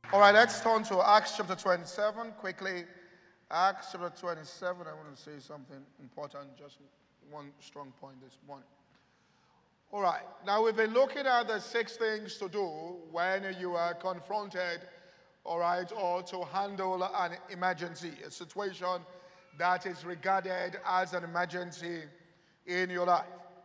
All right, let's turn to Acts chapter 27 quickly. Acts chapter 27, I want to say something important, just one strong point this morning. All right, now we've been looking at the 6 things to do when you are confronted, all right, or to handle an emergency, a situation that is regarded as an emergency in your life.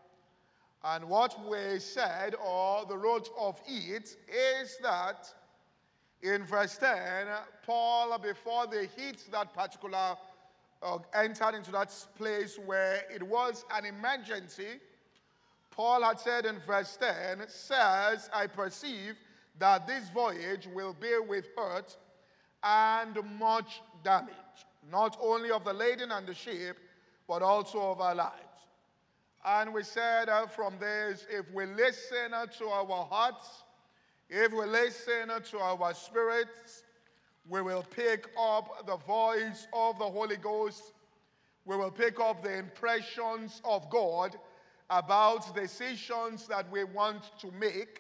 And what we said, or the root of it, is that in verse 10, Paul, before they hit that particular, entered into that place where it was an emergency, Paul had said in verse 10, says, I perceive that this voyage will be with hurt and much damage, not only of the lading and the ship, but also of our lives. And we said from this, if we listen to our hearts, if we listen to our spirits, we will pick up the voice of the Holy Ghost. We will pick up the impressions of God about decisions that we want to make.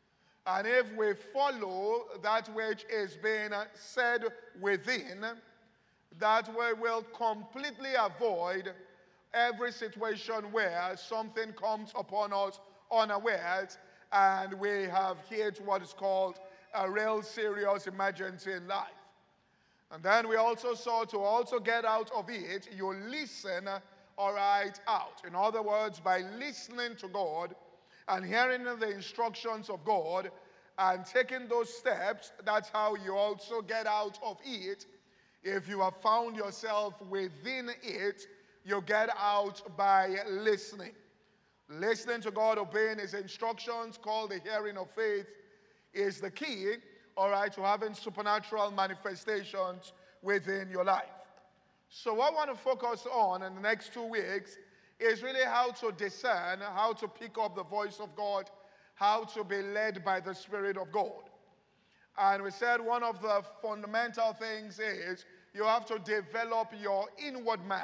And if we follow that which is being said within, that we will completely avoid every situation where something comes upon us unawares and we have hit what is called a real serious emergency in life. And then we also saw to also get out of it, you listen, all right, out. In other words, by listening to God and hearing the instructions of God and taking those steps, that's how you also get out of it. If you have found yourself within it, you get out by listening. Listening to God, obeying his instructions, called the hearing of faith, is the key, all right, to having supernatural manifestations within your life. So what I want to focus on in the next 2 weeks is really how to discern, how to pick up the voice of God, how to be led by the Spirit of God. And we said one of the fundamental things is you have to develop your inward man.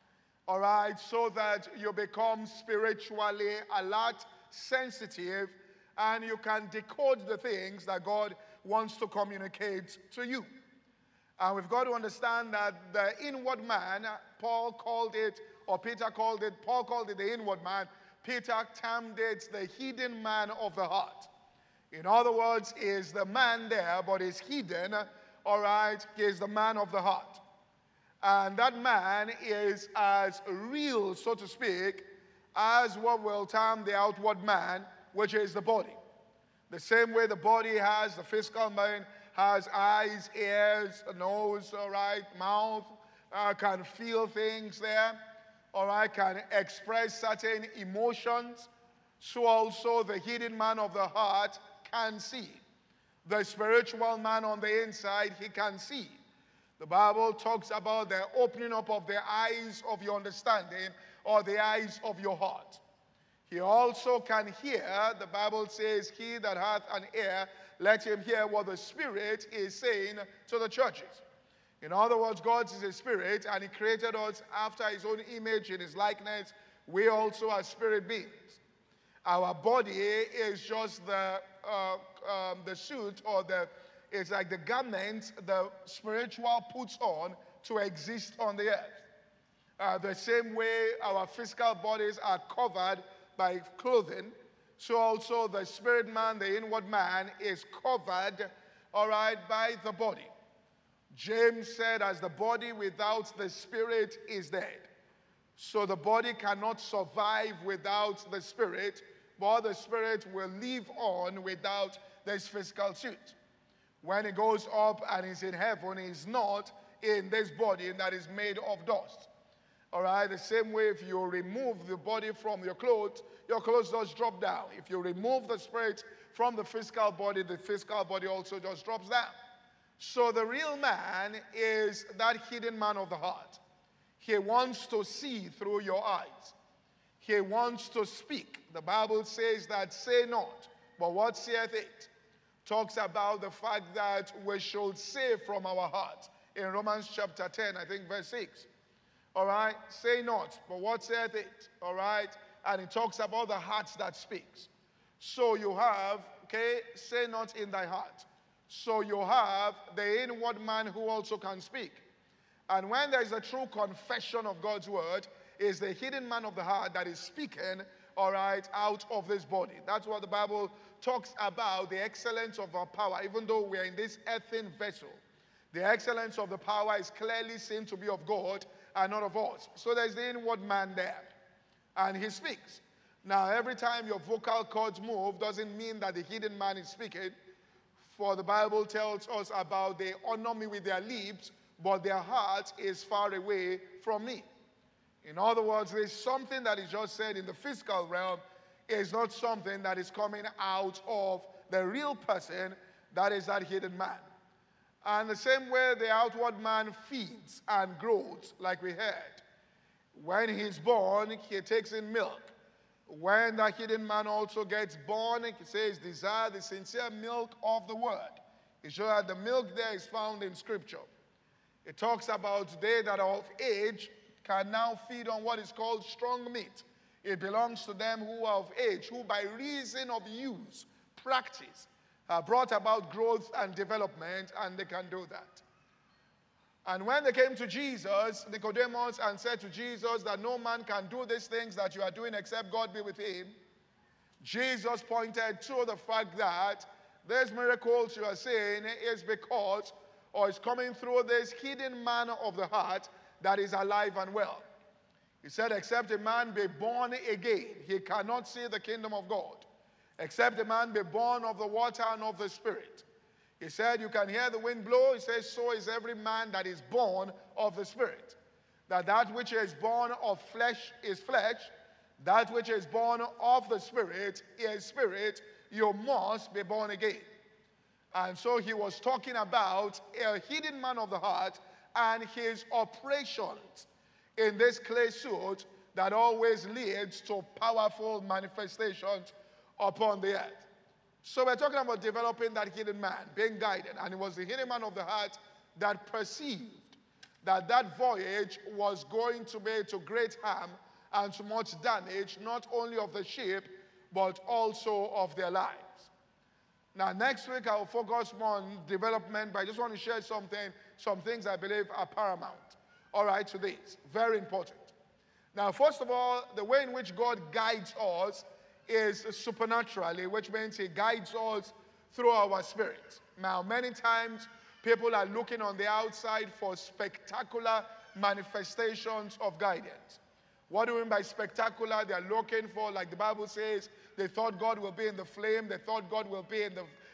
All right, so that you become spiritually alert, sensitive, and you can decode the things that God wants to communicate to you. And we've got to understand that the inward man, Paul called it, or Peter called it, Paul called it the inward man. Peter termed it the hidden man of the heart. In other words, is the man there, but is hidden, all right, is the man of the heart. And that man is as real, so to speak, as what we'll term the outward man, which is the body. The same way the body has, the physical man has eyes, ears, a nose, all right, mouth, can feel things there, all right, can express certain emotions. So also the hidden man of the heart can see. The spiritual man on the inside, he can see. The Bible talks about the opening up of the eyes of your understanding or the eyes of your heart. He also can hear. The Bible says, he that hath an ear, let him hear what the Spirit is saying to the churches. In other words, God is a spirit, and he created us after his own image, in his likeness. We also are spirit beings. Our body is just the suit, or it's like the garment the spiritual puts on to exist on the earth. The same way our physical bodies are covered by clothing, so also the spirit man, the inward man, is covered, all right, by the body. James said, as the body without the spirit is dead. So the body cannot survive without the spirit, but the spirit will live on without this physical suit. When he goes up and is in heaven, he's not in this body that is made of dust. All right, the same way if you remove the body from your clothes just drop down. If you remove the spirit from the physical body also just drops down. So the real man is that hidden man of the heart. He wants to see through your eyes. He wants to speak. The Bible says that say not, but what saith it? Talks about the fact that we should say from our heart. In Romans chapter 10, I think verse 6. All right, say not, but what saith it? All right, and it talks about the heart that speaks. So you have, okay, say not in thy heart. So you have the inward man who also can speak. And when there is a true confession of God's word, is the hidden man of the heart that is speaking, all right, out of this body. That's what the Bible talks about, the excellence of our power. Even though we are in this earthen vessel, the excellence of the power is clearly seen to be of God and not of us. So there's the inward man there, and he speaks. Now, every time your vocal cords move doesn't mean that the hidden man is speaking, for the Bible tells us about they honor me with their lips, but their heart is far away from me. In other words, there's something that is just said in the physical realm is not something that is coming out of the real person, that is that hidden man. And the same way the outward man feeds and grows, like we heard. When he's born, he takes in milk. When the hidden man also gets born, it says, desire the sincere milk of the word. It shows that the milk there is found in Scripture. It talks about they that are of age can now feed on what is called strong meat. It belongs to them who are of age, who by reason of use, practice, have brought about growth and development, and they can do that. And when they came to Jesus, Nicodemus, and said to Jesus that no man can do these things that you are doing except God be with him, Jesus pointed to the fact that these miracles you are seeing is because, or is coming through this hidden man of the heart that is alive and well. He said, except a man be born again, he cannot see the kingdom of God. Except a man be born of the water and of the Spirit. He said, you can hear the wind blow. He says, so is every man that is born of the Spirit. That which is born of flesh is flesh. That which is born of the Spirit is spirit. You must be born again. And so he was talking about a hidden man of the heart and his operations in this clay suit that always leads to powerful manifestations upon the earth. So we're talking about developing that hidden man, being guided. And it was the hidden man of the heart that perceived that that voyage was going to be to great harm and to much damage, not only of the ship, but also of their lives. Now, next week, I'll focus more on development, but I just want to share some things I believe are paramount. All right, to this. Very important. Now, first of all, the way in which God guides us is supernaturally, which means he guides us through our spirit. Now, many times, people are looking on the outside for spectacular manifestations of guidance. What do we mean by spectacular? They're looking for, like the Bible says, they thought God will be in the flame, they thought God will be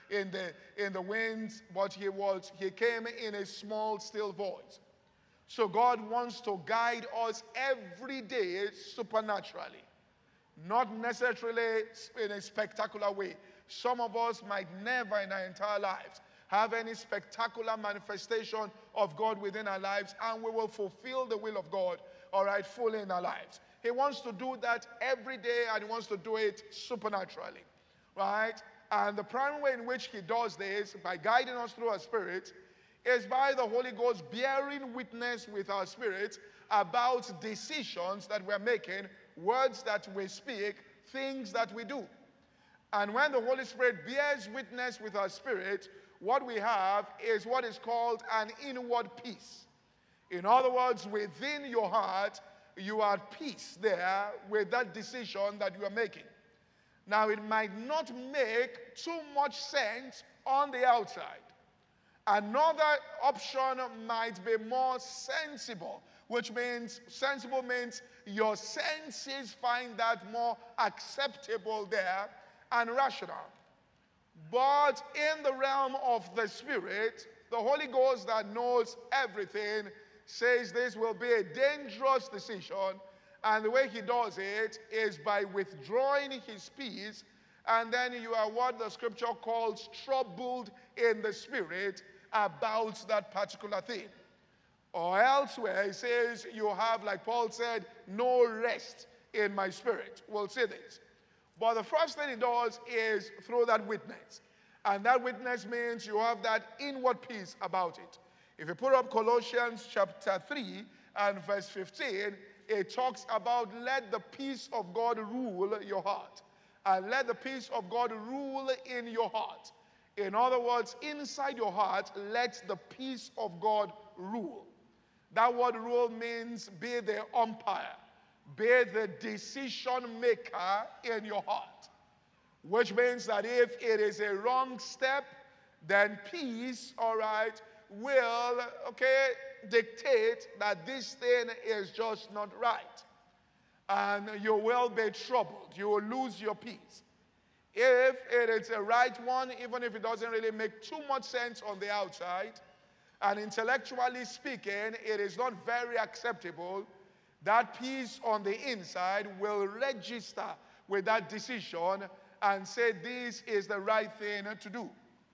in the winds, but he came in a small, still voice. So God wants to guide us every day supernaturally, not necessarily in a spectacular way. Some of us might never in our entire lives have any spectacular manifestation of God within our lives, and we will fulfill the will of God, all right, fully in our lives. He wants to do that every day, and he wants to do it supernaturally, right? And the primary way in which he does this, by guiding us through our spirit, is by the Holy Ghost bearing witness with our spirits about decisions that we're making, words that we speak, things that we do. And when the Holy Spirit bears witness with our spirit, what we have is what is called an inward peace. In other words, within your heart, you are at peace there with that decision that you are making. Now, it might not make too much sense on the outside. Another option might be more sensible, which means sensible means your senses find that more acceptable there and rational. But in the realm of the Spirit, the Holy Ghost that knows everything says this will be a dangerous decision, and the way he does it is by withdrawing his peace, and then you are what the scripture calls troubled in the spirit about that particular thing. Or elsewhere, it says you have, like Paul said, no rest in my spirit. We'll see this. But the first thing he does is through that witness. And that witness means you have that inward peace about it. If you put up Colossians chapter 3 and verse 15, it talks about let the peace of God rule your heart. And let the peace of God rule in your heart. In other words, inside your heart, let the peace of God rule. That word rule means be the umpire, be the decision maker in your heart. Which means that if it is a wrong step, then peace, all right, will, dictate that this thing is just not right. And you will be troubled. You will lose your peace. If it is a right one, even if it doesn't really make too much sense on the outside, and intellectually speaking, it is not very acceptable, that peace on the inside will register with that decision and say this is the right thing to do.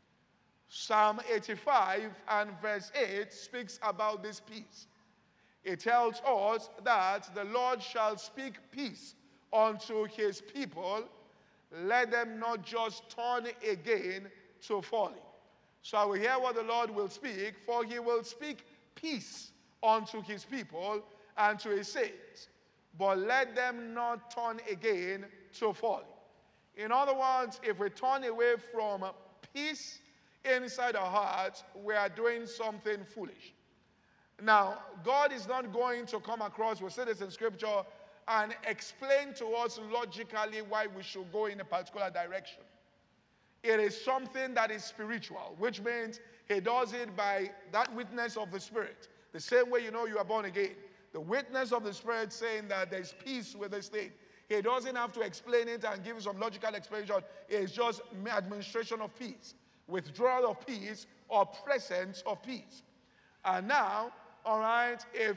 Psalm 85 and verse 8 speaks about this peace. It tells us that the Lord shall speak peace unto his people. Let them not just turn again to folly. So I will hear what the Lord will speak, for he will speak peace unto his people and to his saints. But let them not turn again to folly. In other words, if we turn away from peace inside our hearts, we are doing something foolish. Now, God is not going to come across, we see this in scripture, and explain to us logically why we should go in a particular direction. It is something that is spiritual, which means he does it by that witness of the Spirit. The same way you know you are born again. The witness of the Spirit saying that there's peace with this thing. He doesn't have to explain it and give you some logical explanation. It's just administration of peace, withdrawal of peace, or presence of peace. And now, all right,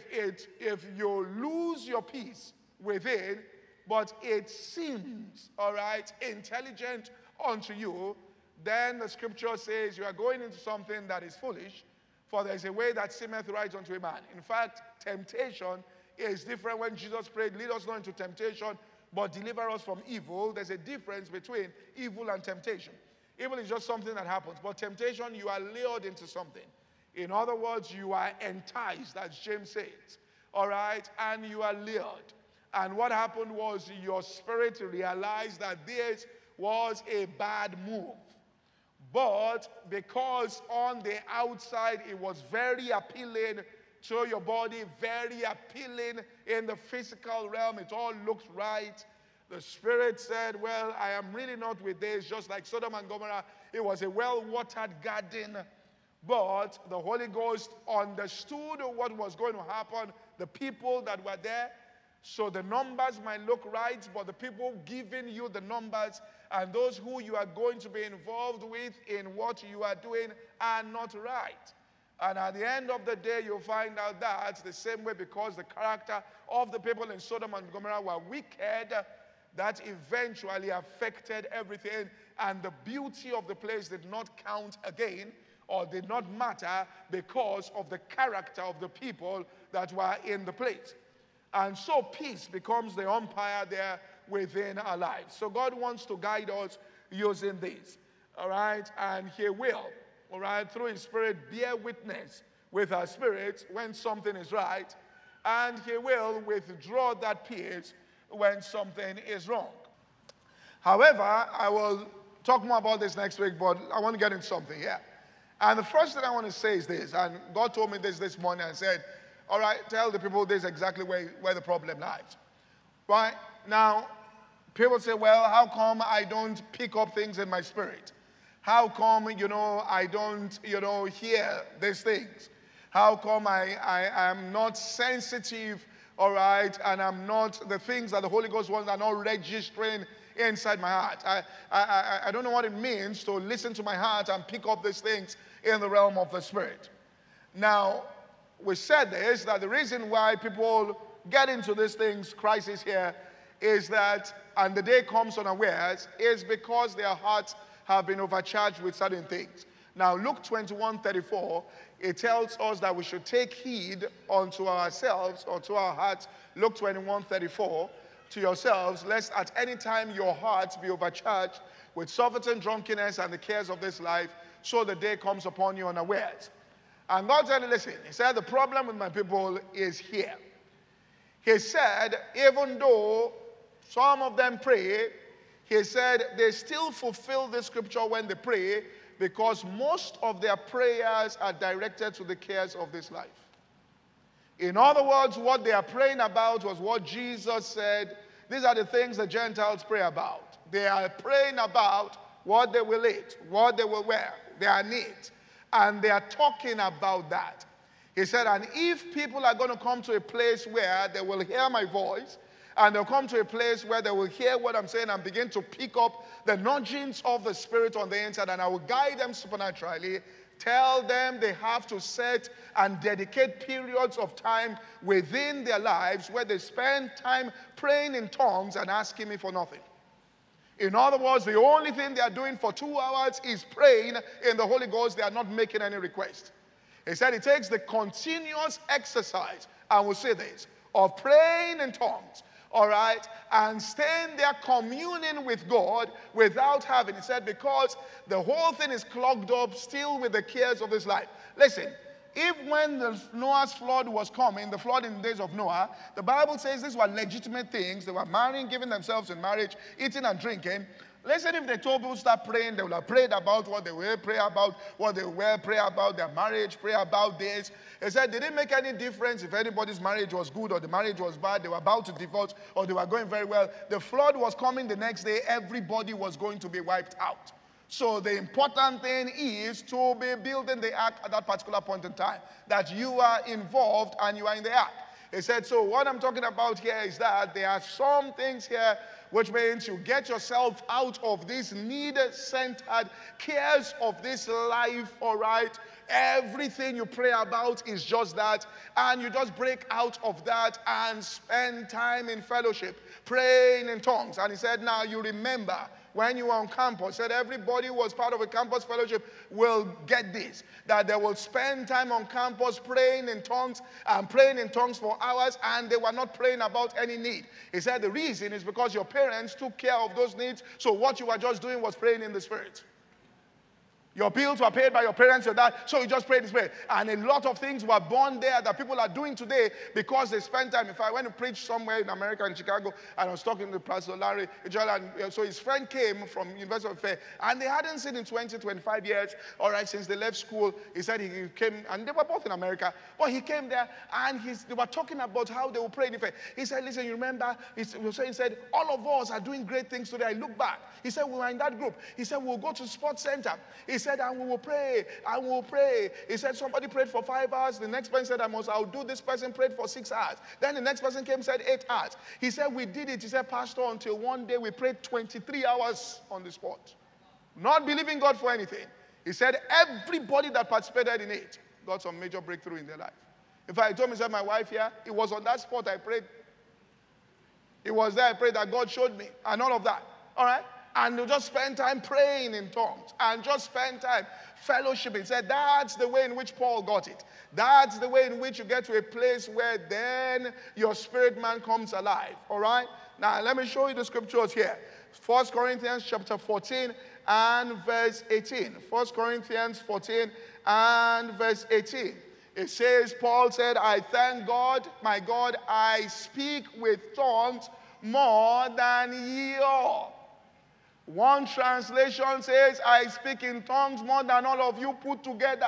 if you lose your peace within, but it seems, all right, intelligent unto you, then the scripture says you are going into something that is foolish, for there is a way that seemeth right unto a man. In fact, temptation is different. When Jesus prayed, lead us not into temptation, but deliver us from evil. There's a difference between evil and temptation. Evil is just something that happens, but temptation, you are lured into something. In other words, you are enticed, as James says, all right, and you are lured. And what happened was your spirit realized that this was a bad move. But because on the outside it was very appealing to your body, very appealing in the physical realm, it all looked right. The Spirit said, well, I am really not with this, just like Sodom and Gomorrah. It was a well-watered garden. But the Holy Ghost understood what was going to happen, the people that were there. So the numbers might look right, but the people giving you the numbers and those who you are going to be involved with in what you are doing are not right. And at the end of the day, you'll find out that the same way, because the character of the people in Sodom and Gomorrah were wicked, that eventually affected everything, and the beauty of the place did not count again, or did not matter, because of the character of the people that were in the place. And so peace becomes the umpire there within our lives. So God wants to guide us using this, all right? And he will, all right, through his Spirit, bear witness with our spirits when something is right, and he will withdraw that peace when something is wrong. However, I will talk more about this next week, but I want to get into something here. And the first thing I want to say is this, and God told me this morning and said, all right, tell the people this is exactly where the problem lies. Right? Now, people say, well, how come I don't pick up things in my spirit? How come, I don't, hear these things? How come I am not sensitive, all right, and I'm not, the things that the Holy Ghost wants are not registering inside my heart? I don't know what it means to listen to my heart and pick up these things in the realm of the Spirit. Now, we said this, that the reason why people get into these things, crisis here, is that, and the day comes unawares, is because their hearts have been overcharged with certain things. Now, Luke 21:34, it tells us that we should take heed unto ourselves, or to our hearts. Luke 21:34, to yourselves, lest at any time your hearts be overcharged with surfeiting, drunkenness, and the cares of this life, so the day comes upon you unawares. And God said, listen, he said, the problem with my people is here. He said, even though some of them pray, he said they still fulfill the scripture when they pray, because most of their prayers are directed to the cares of this life. In other words, what they are praying about was what Jesus said. These are the things the Gentiles pray about. They are praying about what they will eat, what they will wear, their needs. And they are talking about that. He said, and if people are going to come to a place where they will hear my voice, and they'll come to a place where they will hear what I'm saying and begin to pick up the nudgings of the Spirit on the inside, and I will guide them supernaturally, tell them they have to set and dedicate periods of time within their lives where they spend time praying in tongues and asking me for nothing. In other words, the only thing they are doing for 2 hours is praying in the Holy Ghost. They are not making any request. He said it takes the continuous exercise, I will say this, of praying in tongues, all right, and staying there communing with God without having, he said, because the whole thing is clogged up still with the cares of this life. Listen, if when the Noah's flood was coming, the flood in the days of Noah, the Bible says these were legitimate things. They were marrying, giving themselves in marriage, eating and drinking. Listen, if they told people to start praying, they would have prayed about what they were, pray about what they were, pray about their marriage, pray about this. He said, did it make any difference if anybody's marriage was good or the marriage was bad, they were about to divorce or they were going very well? The flood was coming the next day, everybody was going to be wiped out. So the important thing is to be building the ark at that particular point in time, that you are involved and you are in the ark. He said, so what I'm talking about here is that there are some things here which means you get yourself out of these need-centered cares of this life, all right? Everything you pray about is just that, and you just break out of that and spend time in fellowship, praying in tongues. And he said, now you remember when you were on campus, said everybody who was part of a campus fellowship will get this, that they will spend time on campus praying in tongues and praying in tongues for hours, and they were not praying about any need. He said the reason is because your parents took care of those needs, so what you were just doing was praying in the Spirit. Your bills were paid by your parents, your dad, so you just prayed this way. And a lot of things were born there that people are doing today because they spend time. If I went to preach somewhere in America, in Chicago, and I was talking to Pastor Larry, and so his friend came from University of Fair, and they hadn't seen in 20, 25 years, all right, since they left school. He said he came, and they were both in America, but he came there, and they were talking about how they will pray in faith. He said, listen, you remember, he said, all of us are doing great things today. I look back. He said, we were in that group. He said, we'll go to sports center. He said, and we will pray, and we will pray. He said, somebody prayed for 5 hours. The next person said, I'll do this. Person prayed for 6 hours. Then the next person came and said 8 hours. He said, we did it. He said, Pastor, until one day we prayed 23 hours on the spot. Not believing God for anything. He said, everybody that participated in it got some major breakthrough in their life. In fact, I told me, said, my wife here, it was on that spot I prayed. It was there I prayed that God showed me, and all of that. All right? And you just spend time praying in tongues and just spend time fellowshipping. He said that's the way in which Paul got it. That's the way in which you get to a place where then your spirit man comes alive. All right? Now, let me show you the scriptures here. 1 Corinthians chapter 14 and verse 18. 1 Corinthians 14 and verse 18. It says, Paul said, I thank God, my God, I speak with tongues more than ye all. One translation says, I speak in tongues more than all of you put together.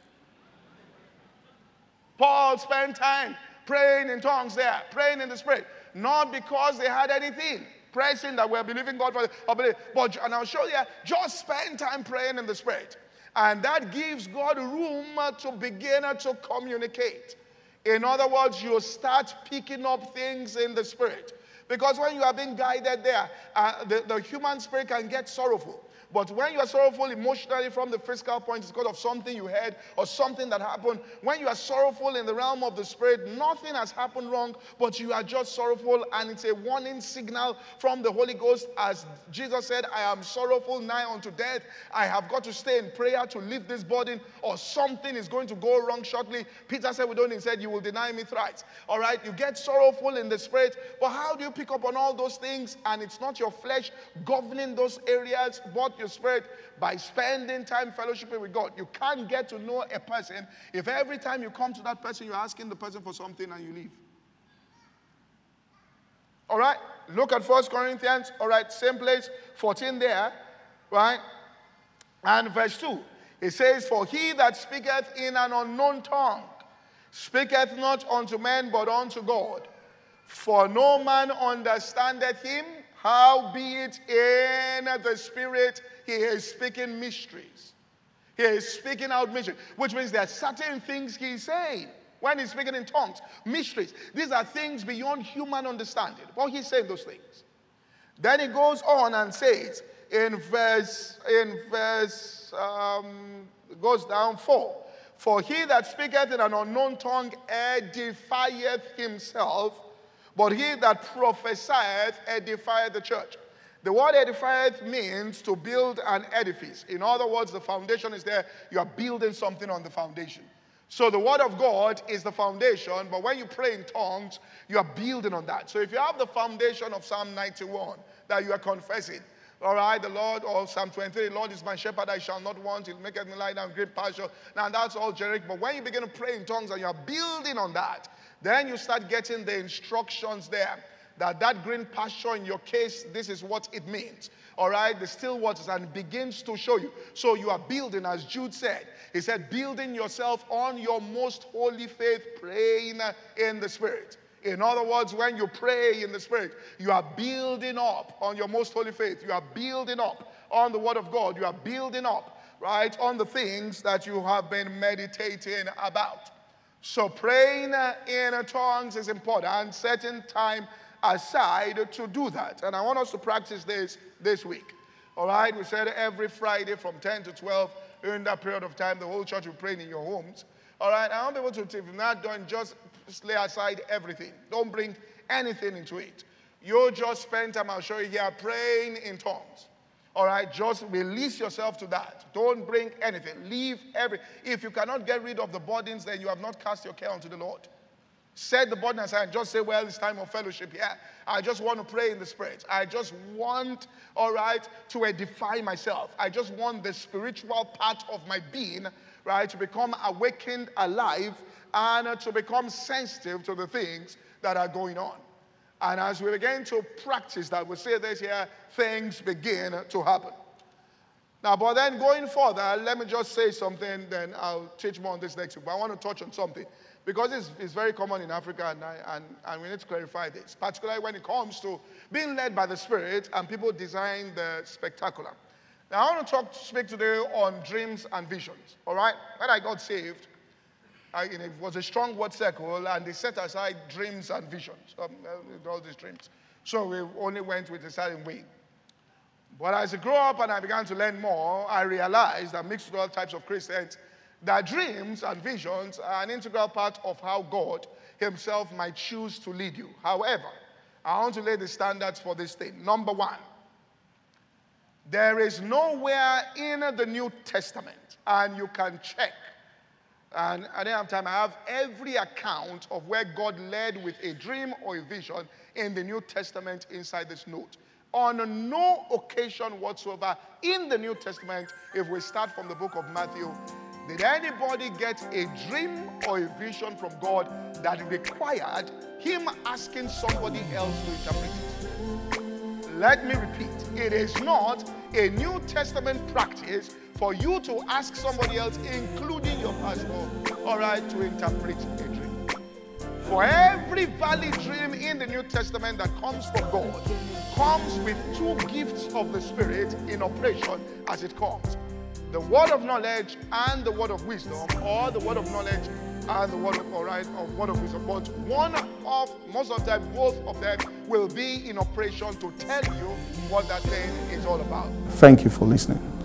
Paul spent time praying in tongues there, praying in the Spirit. Not because they had anything pressing that we're believing God for, but and I'll show you, just spend time praying in the Spirit. And that gives God room to begin to communicate. In other words, you start picking up things in the Spirit. Because when you are being guided there, the human spirit can get sorrowful. But when you are sorrowful emotionally from the physical point, it's because of something you heard or something that happened. When you are sorrowful in the realm of the spirit, nothing has happened wrong, but you are just sorrowful, and it's a warning signal from the Holy Ghost. As Jesus said, I am sorrowful nigh unto death. I have got to stay in prayer to lift this burden, or something is going to go wrong shortly. Peter said, he said, you will deny me thrice. All right, you get sorrowful in the spirit, but how do you pick up on all those things? And it's not your flesh governing those areas, but your spirit, by spending time fellowshipping with God. You can't get to know a person if every time you come to that person, you're asking the person for something and you leave. All right, look at 1 Corinthians, all right, same place, 14 there, right? And verse 2, it says, for he that speaketh in an unknown tongue speaketh not unto men, but unto God. For no man understandeth him, howbeit in the Spirit he is speaking mysteries. He is speaking out mysteries, which means there are certain things he's saying when he's speaking in tongues. Mysteries. These are things beyond human understanding. But he's saying those things. Then he goes on and says in verse goes down 4. For he that speaketh in an unknown tongue edifieth himself, but he that prophesieth edifieth the church. The word edifieth means to build an edifice. In other words, the foundation is there. You are building something on the foundation. So the word of God is the foundation, but when you pray in tongues, you are building on that. So if you have the foundation of Psalm 91 that you are confessing, all right, the Lord, or Psalm 23, the Lord is my shepherd, I shall not want. He'll make me lie down in green pasture. Now that's all generic. But when you begin to pray in tongues and you're building on that, then you start getting the instructions there. That green pasture, in your case, this is what it means. All right, the still waters, and it begins to show you. So you are building, as Jude said. He said, building yourself on your most holy faith, praying in the Spirit. In other words, when you pray in the Spirit, you are building up on your most holy faith. You are building up on the Word of God. You are building up, right, on the things that you have been meditating about. So praying in tongues is important. Setting time aside to do that. And I want us to practice this week. All right, we said every Friday from 10 to 12, during that period of time, the whole church will pray in your homes. All right, I want people to, if you're not done, just lay aside everything. Don't bring anything into it. You just spend time, I'll show you here, praying in tongues. All right, just release yourself to that. Don't bring anything. Leave if you cannot get rid of the burdens, then you have not cast your care unto the Lord. Set the burden aside and just say, well, it's time of fellowship here. I just want to pray in the Spirit. I just want, all right, to edify myself. I just want the spiritual part of my being, right, to become awakened, alive, and to become sensitive to the things that are going on. And as we begin to practice that, we say this here, things begin to happen. Now, but then going further, let me just say something, then I'll teach more on this next week. But I want to touch on something, because it's very common in Africa, and we need to clarify this, particularly when it comes to being led by the Spirit and people design the spectacular. Now, I want to speak today on dreams and visions, all right? When I got saved, it was a strong word circle, and they set aside dreams and visions, all these dreams. So we only went with a certain way. But as I grew up and I began to learn more, I realized that mixed with all types of Christians, that dreams and visions are an integral part of how God himself might choose to lead you. However, I want to lay the standards for this thing. Number one, there is nowhere in the New Testament, and you can check, and I didn't have time, I have every account of where God led with a dream or a vision in the New Testament inside this note. On no occasion whatsoever in the New Testament, if we start from the book of Matthew, did anybody get a dream or a vision from God that required him asking somebody else to interpret it? Let me repeat, it is not a New Testament practice for you to ask somebody else, including your pastor, all right, to interpret a dream. For every valid dream in the New Testament that comes from God, comes with two gifts of the Spirit in operation as it comes. The word of knowledge and the word of wisdom, or the word of knowledge and the word of, word of wisdom. But most of the time, both of them will be in operation to tell you what that thing is all about. Thank you for listening.